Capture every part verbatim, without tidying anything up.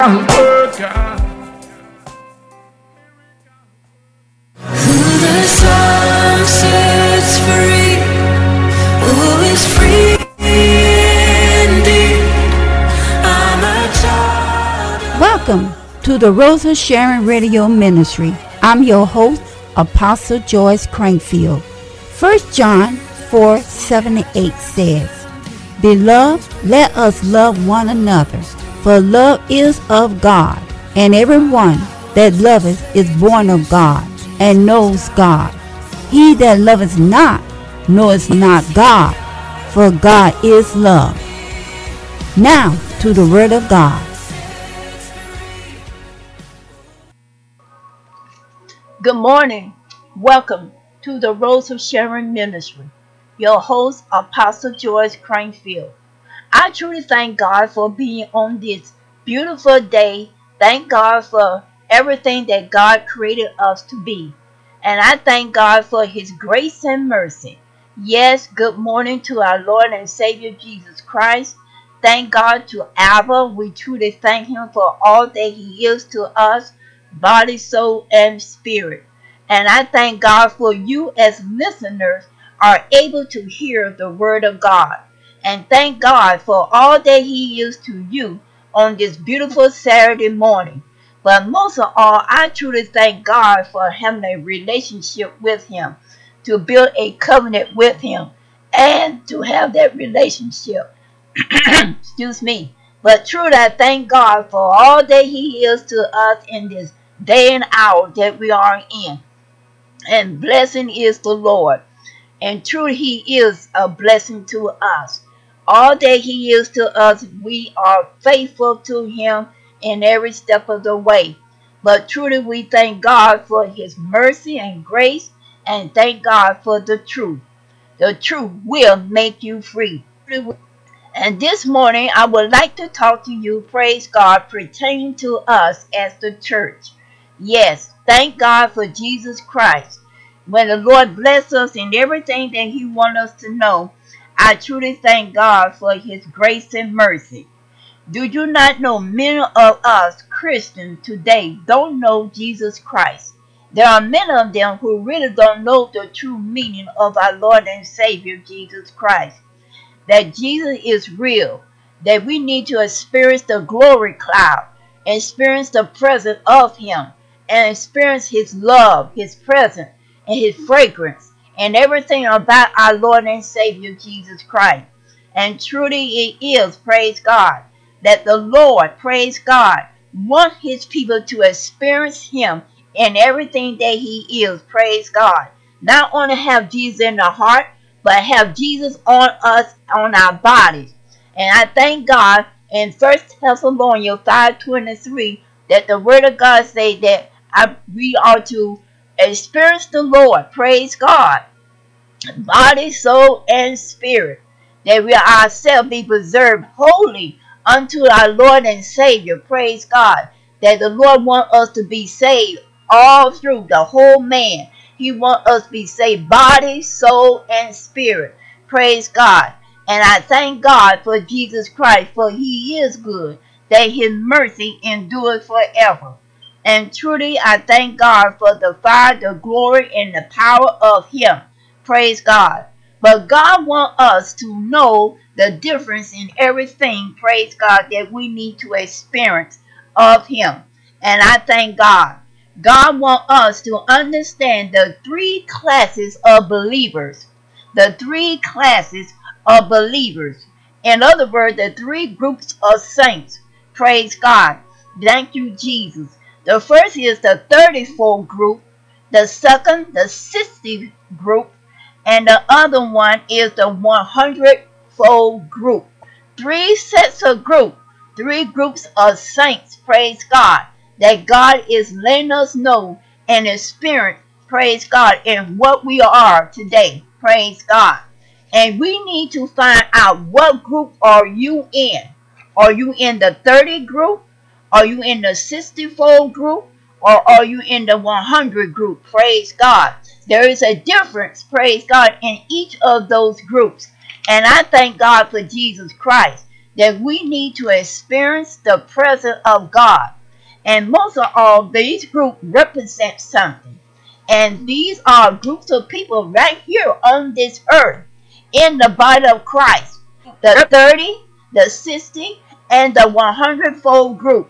work out. Who the sun sets free, who is free indeed. I'm a child of Welcome to the Rosa Sharon Radio Ministry. I'm your host, Apostle Joyce Crankfield. First John four, seven and eight says, Beloved, let us love one another, for love is of God, and everyone that loveth is born of God, and knows God. He that loveth not knoweth not God, for God is love. Now to the Word of God. Good morning. Welcome to the Rose of Sharon Ministry. Your host, Apostle Joyce Crankfield. I truly thank God for being on this beautiful day. Thank God for everything that God created us to be. And I thank God for His grace and mercy. Yes, good morning to our Lord and Savior Jesus Christ. Thank God to Abba. We truly thank Him for all that He is to us, body, soul, and spirit. And I thank God for you as listeners are able to hear the word of God. And thank God for all that He is to you on this beautiful Saturday morning. But most of all, I truly thank God for having a relationship with Him, to build a covenant with Him, and to have that relationship. Excuse me. But truly, I thank God for all that He is to us in this day and hour that we are in. And blessing is the Lord. And truly, He is a blessing to us. All that He is to us, we are faithful to Him in every step of the way. But truly, we thank God for His mercy and grace, and thank God for the truth. The truth will make you free. And this morning, I would like to talk to you, praise God, pertaining to us as the church. Yes, thank God for Jesus Christ. When the Lord bless us in everything that He wants us to know, I truly thank God for His grace and mercy. Do you not know many of us Christians today don't know Jesus Christ? There are many of them who really don't know the true meaning of our Lord and Savior Jesus Christ. That Jesus is real, that we need to experience the glory cloud, experience the presence of Him, and experience His love, His presence, and His fragrance, and everything about our Lord and Savior Jesus Christ. And truly it is, praise God, that the Lord, praise God, wants His people to experience Him in everything that He is, praise God. Not only have Jesus in the heart, but have Jesus on us, on our bodies. And I thank God in First Thessalonians five twenty-three that the Word of God say that I, we are to experience the Lord, praise God, body, soul, and spirit, that we ourselves be preserved holy unto our Lord and Savior, praise God, that the Lord want us to be saved all through the whole man. He want us to be saved body, soul, and spirit, praise God. And I thank God for Jesus Christ, for He is good, that His mercy endures forever. And truly I thank God for the fire, the glory, and the power of Him. Praise God. But God wants us to know the difference in everything, praise God, that we need to experience of Him. And I thank God. God wants us to understand the three classes of believers. The three classes of believers. In other words, the three groups of saints. Praise God. Thank you, Jesus. The first is the thirty-fold group. The second, the sixty group, and the other one is the one hundred fold group. Three sets of group, three groups of saints, praise God, that God is letting us know and experience, praise God, in what we are today, praise God. And we need to find out what group are you in. Are you in the thirty group? Are you in the sixty fold group? Or are you in the one hundred group? Praise God. There is a difference, praise God, in each of those groups. And I thank God for Jesus Christ, that we need to experience the presence of God. And most of all, these groups represent something. And these are groups of people right here on this earth in the body of Christ. The thirty, the sixty, and the one hundred fold group.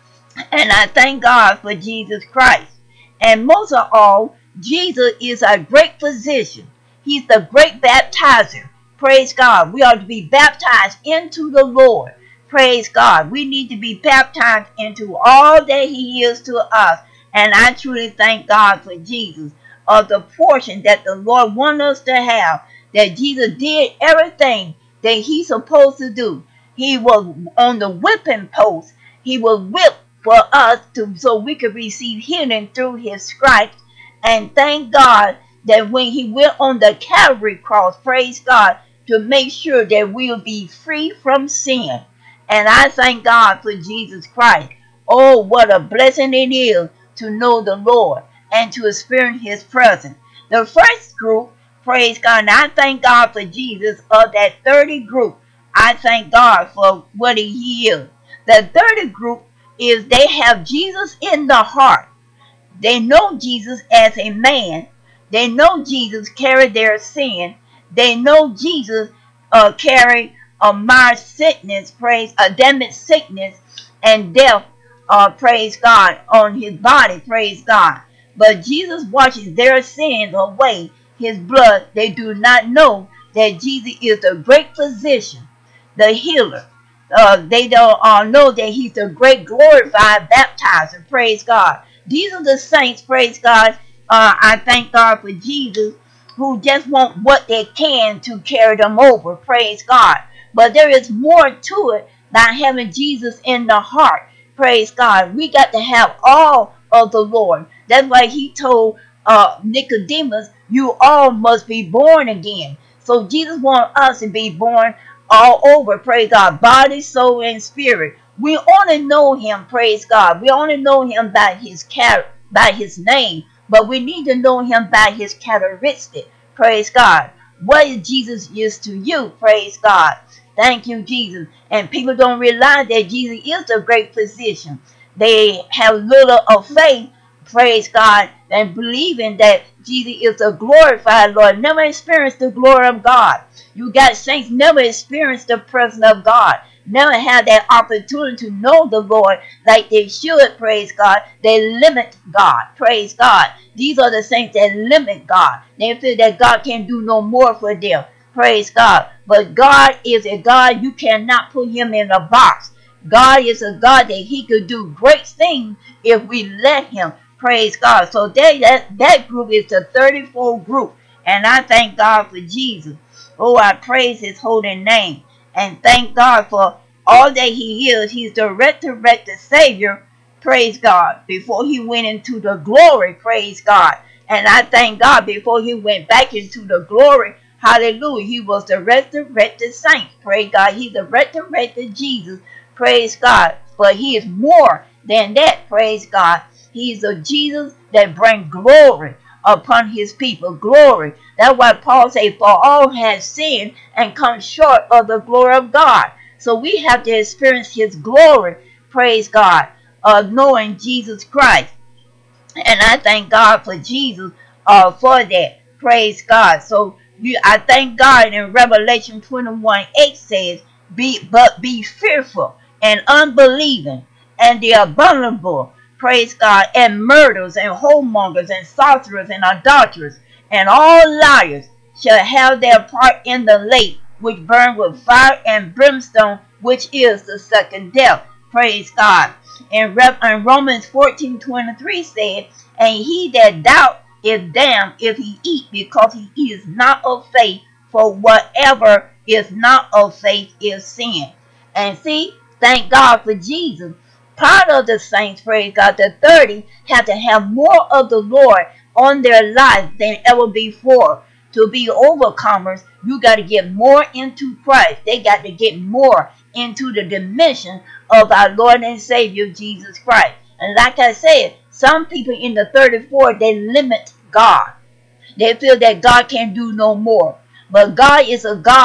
And I thank God for Jesus Christ. And most of all, Jesus is a great physician. He's the great baptizer. Praise God. We are to be baptized into the Lord. Praise God. We need to be baptized into all that He is to us. And I truly thank God for Jesus, of the portion that the Lord wants us to have, that Jesus did everything that He's supposed to do. He was on the whipping post. He was whipped for us to so we could receive healing through His stripes. And thank God that when He went on the Calvary cross, praise God, to make sure that we'll be free from sin. And I thank God for Jesus Christ. Oh, what a blessing it is to know the Lord and to experience His presence. The first group, praise God, and I thank God for Jesus, of that thirty group. I thank God for what He is. The thirty group is they have Jesus in the heart. They know Jesus as a man. They know Jesus carried their sin. They know Jesus uh, carried a mild sickness, praise, Adamic sickness and death, uh, praise God, on His body, praise God. But Jesus washes their sins away, His blood. They do not know that Jesus is the great physician, the healer. Uh, they don't uh, know that He's the great glorified baptizer, praise God. These are the saints, praise God. Uh, I thank God for Jesus, who just want what they can to carry them over, praise God. But there is more to it than having Jesus in the heart, praise God. We got to have all of the Lord. That's why He told uh, Nicodemus, you all must be born again. So Jesus wants us to be born all over, praise God, body, soul, and spirit. We only know Him, praise God. We only know Him by His character, by His name, but we need to know Him by His characteristic, praise God. What is Jesus is to you, praise God. Thank you, Jesus. And people don't realize that Jesus is the great physician. They have little of faith, praise God, and believing that Jesus is the glorified Lord. Never experienced the glory of God. You got saints never experienced the presence of God. Never had that opportunity to know the Lord like they should, praise God. They limit God, praise God. These are the saints that limit God. They feel that God can't do no more for them, praise God. But God is a God, you cannot put Him in a box. God is a God that He could do great things if we let Him, praise God. So they, that, that group is the thirty-four group. And I thank God for Jesus. Oh, I praise His holy name. And thank God for all that He is. He's the resurrected Savior, praise God, before He went into the glory, praise God. And I thank God before He went back into the glory, hallelujah, He was the resurrected saint, praise God. He's the resurrected Jesus, praise God. But He is more than that, praise God. He's the Jesus that brings glory upon His people, glory. That's why Paul says, for all have sinned and come short of the glory of God. So we have to experience His glory, praise God, of knowing Jesus Christ. And I thank God for Jesus uh, for that, praise God. So you, I thank God in Revelation twenty-one eight says, be, but be fearful and unbelieving and the abominable, praise God, and murderers and whoremongers and sorcerers and adulterers and all liars shall have their part in the lake which burn with fire and brimstone, which is the second death. Praise God. And, and Romans fourteen twenty-three said, and he that doubt is damned if he eat, because he is not of faith, for whatever is not of faith is sin. And see, thank God for Jesus. Part of the saints, praise God, the thirty have to have more of the Lord on their life than ever before. To be overcomers, you got to get more into Christ. They got to get more into the dimension of our Lord and Savior Jesus Christ. And like I said, some people in the thirty-four, they limit God. They feel that God can do no more. But God is a God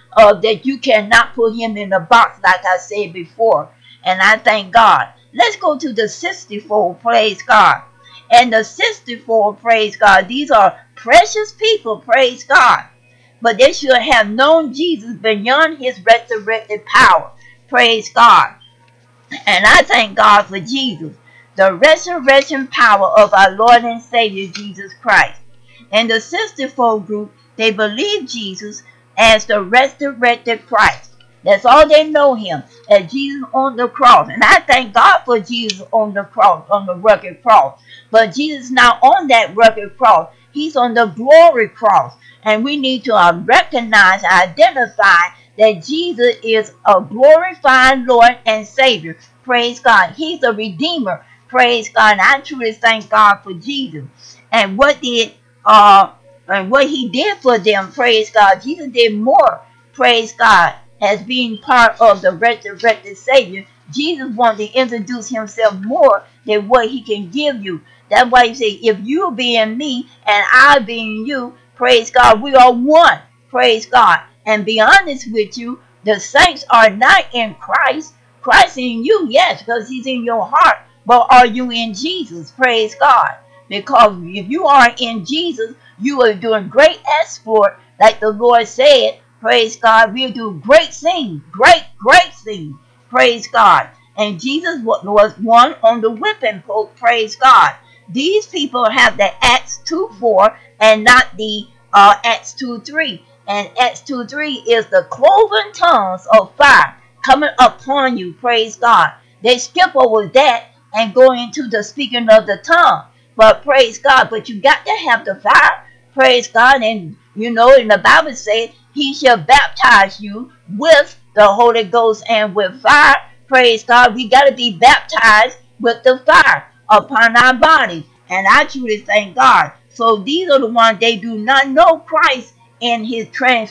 uh, that you cannot put him in a box, like I said before. And I thank God. Let's go to the sixty-fold, praise God. And the sixty-fold, praise God. These are precious people, praise God. But they should have known Jesus beyond his resurrected power, praise God. And I thank God for Jesus, the resurrection power of our Lord and Savior Jesus Christ. And the sixty-fold group, they believe Jesus as the resurrected Christ. That's all they know him, as Jesus on the cross. And I thank God for Jesus on the cross, on the rugged cross. But Jesus is not on that rugged cross. He's on the glory cross. And we need to uh, recognize, identify that Jesus is a glorified Lord and Savior. Praise God. He's a Redeemer. Praise God. And I truly thank God for Jesus. And what did uh and what he did for them, praise God. Jesus did more, praise God, as being part of the resurrected Savior. Jesus wanted to introduce himself more than what he can give you. That's why he said, if you be in me and I be in you, praise God, we are one, praise God. And be honest with you, the saints are not in Christ. Christ in you, yes, because he's in your heart. But are you in Jesus? Praise God. Because if you are in Jesus, you are doing great exploit, like the Lord said. Praise God. We'll do great things, great, great things. Praise God. And Jesus was one on the whipping post. Praise God. These people have the Acts two four and not the uh, Acts two three. And Acts two three is the cloven tongues of fire coming upon you. Praise God. They skip over that and go into the speaking of the tongue. But praise God. But you got to have the fire. Praise God. And you know, in the Bible says, he shall baptize you with the Holy Ghost and with fire. Praise God. We got to be baptized with the fire upon our body. And I truly thank God. So these are the ones, they do not know Christ in his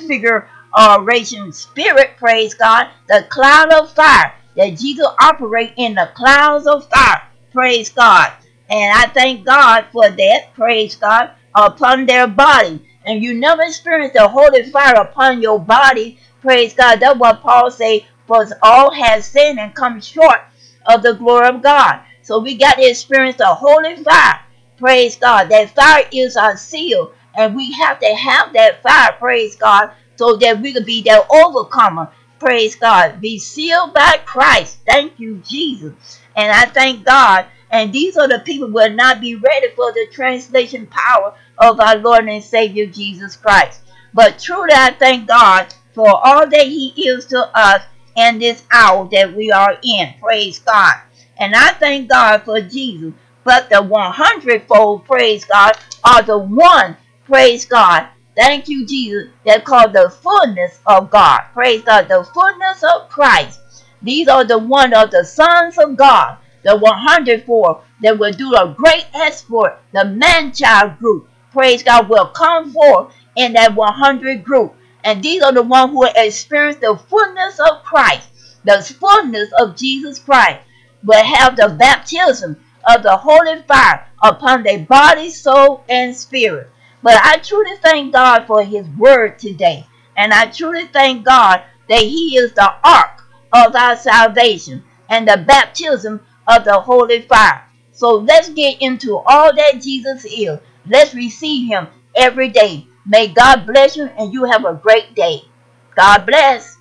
transfiguration spirit. Praise God. The cloud of fire. That Jesus operate in the clouds of fire. Praise God. And I thank God for that. Praise God. Upon their body. And you never experience the holy fire upon your body. Praise God. That's what Paul say. For all has sinned and come short of the glory of God. So we got to experience the holy fire. Praise God. That fire is our seal. And we have to have that fire. Praise God. So that we can be that overcomer. Praise God. Be sealed by Christ. Thank you, Jesus. And I thank God. And these are the people who will not be ready for the translation power of our Lord and Savior Jesus Christ. But truly I thank God for all that he is to us in this hour that we are in. Praise God. And I thank God for Jesus. But the one hundredfold, praise God, are the one, praise God. Thank you, Jesus. They're called the fullness of God. Praise God. The fullness of Christ. These are the one of the sons of God. The one hundredfold that will do a great exploit. The man-child group, praise God, will come forth in that one hundred group. And these are the ones who will experience the fullness of Christ. The fullness of Jesus Christ will have the baptism of the holy fire upon their body, soul, and spirit. But I truly thank God for his word today. And I truly thank God that he is the ark of our salvation and the baptism of the holy fire. So let's get into all that Jesus is. Let's receive him every day. May God bless you and you have a great day. God bless.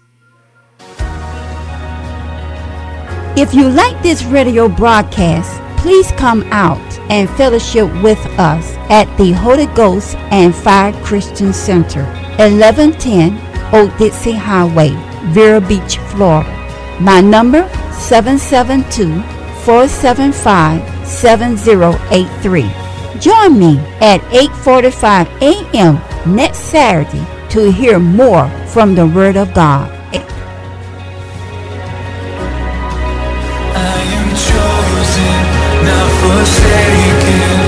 If you like this radio broadcast, please come out and fellowship with us at the Holy Ghost and Fire Christian Center, eleven ten Old Dixie Highway, Vero Beach, Florida. My number, seven seven two, four seven five, seven zero eight three. Join me at eight forty-five a.m. next Saturday to hear more from the Word of God. I am chosen, not forsaken.